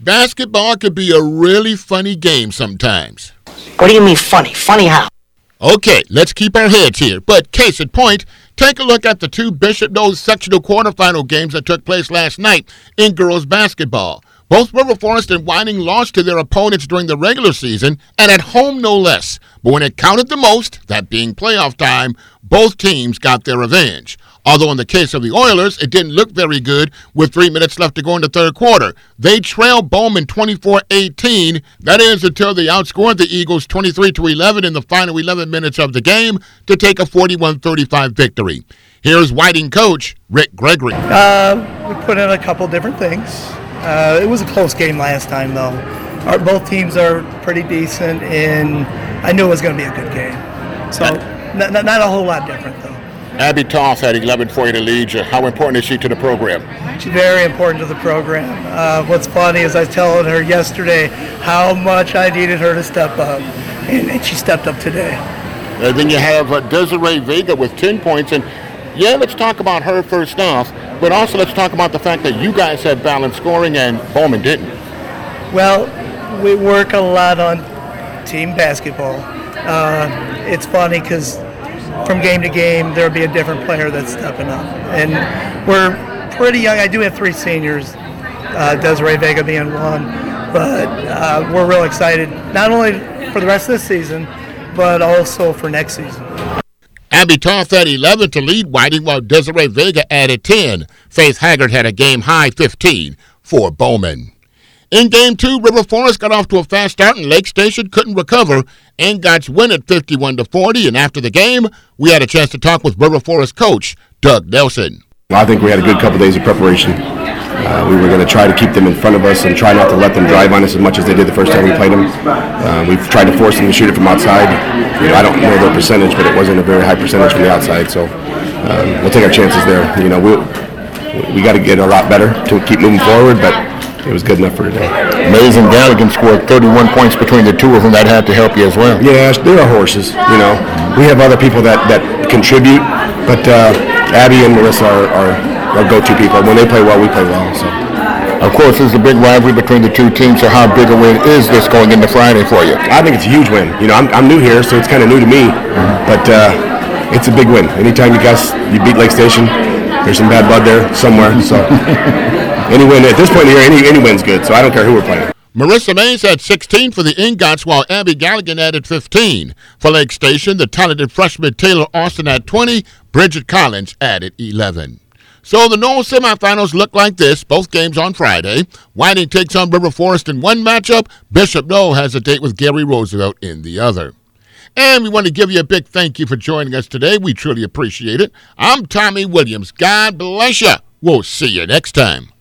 Basketball could be a really funny game sometimes. What do you mean funny? Funny how? Okay, let's keep our heads here. But case in point, take a look at the two Bishop Knowles sectional quarterfinal games that took place last night in girls basketball. Both River Forest and Whiting lost to their opponents during the regular season, and at home no less. But when it counted the most, that being playoff time, both teams got their revenge. Although in the case of the Oilers, it didn't look very good with 3 minutes left to go in the third quarter. They trailed Bowman 24-18. That is until they outscored the Eagles 23-11 in the final 11 minutes of the game to take a 41-35 victory. Here's Whiting coach Rick Gregory. We put in a couple different things. It was a close game last time, though. Both teams are pretty decent, and I knew it was going to be a good game. So not a whole lot different, though. Abby Toth had 11 for you to lead you. How important is she to the program? She's very important to the program. What's funny is I was telling her yesterday how much I needed her to step up, and she stepped up today. And then you have Desiree Vega with 10 points, and yeah, let's talk about her first off, but also let's talk about the fact that you guys had balanced scoring and Bowman didn't. Well, we work a lot on team basketball. It's funny because from game to game, there'll be a different player that's stepping up. And we're pretty young. I do have 3 seniors, Desiree Vega being one. But we're real excited, not only for the rest of this season, but also for next season. Abby Toth had 11 to lead Whiting, while Desiree Vega added 10. Faith Haggard had a game-high 15 for Bowman. In Game 2, River Forest got off to a fast start, and Lake Station couldn't recover and got win at 51-40. And after the game, we had a chance to talk with River Forest coach Doug Nelson. I think we had a good couple days of preparation. We were going to try to keep them in front of us and try not to let them drive on us as much as they did the first time we played them. We've tried to force them to shoot it from outside. I don't know their percentage, but it wasn't a very high percentage from the outside. So we'll take our chances there. We got to get a lot better to keep moving forward, but it was good enough for today. Amazing. Galligan scored 31 points between the two of them. That had to help you as well. Yeah, they're our horses. We have other people that contribute, but Abby and Melissa are our go-to people. When they play well, we play well. So, of course, there's a big rivalry between the two teams. So how big a win is this going into Friday for you? I think it's a huge win. I'm new here, so it's kind of new to me, but it's a big win. Anytime you beat Lake Station, there's some bad blood there somewhere. So any win at this point in the year, any win's good. So I don't care who we're playing. Marissa Mays had 16 for the Ingots, while Abby Galligan added 15. For Lake Station, the talented freshman Taylor Austin had 20. Bridget Collins added 11. So the Knowles semifinals look like this, both games on Friday. Whiting takes on River Forest in one matchup. Bishop Knowles has a date with Gary Roosevelt in the other. And we want to give you a big thank you for joining us today. We truly appreciate it. I'm Tommy Williams. God bless you. We'll see you next time.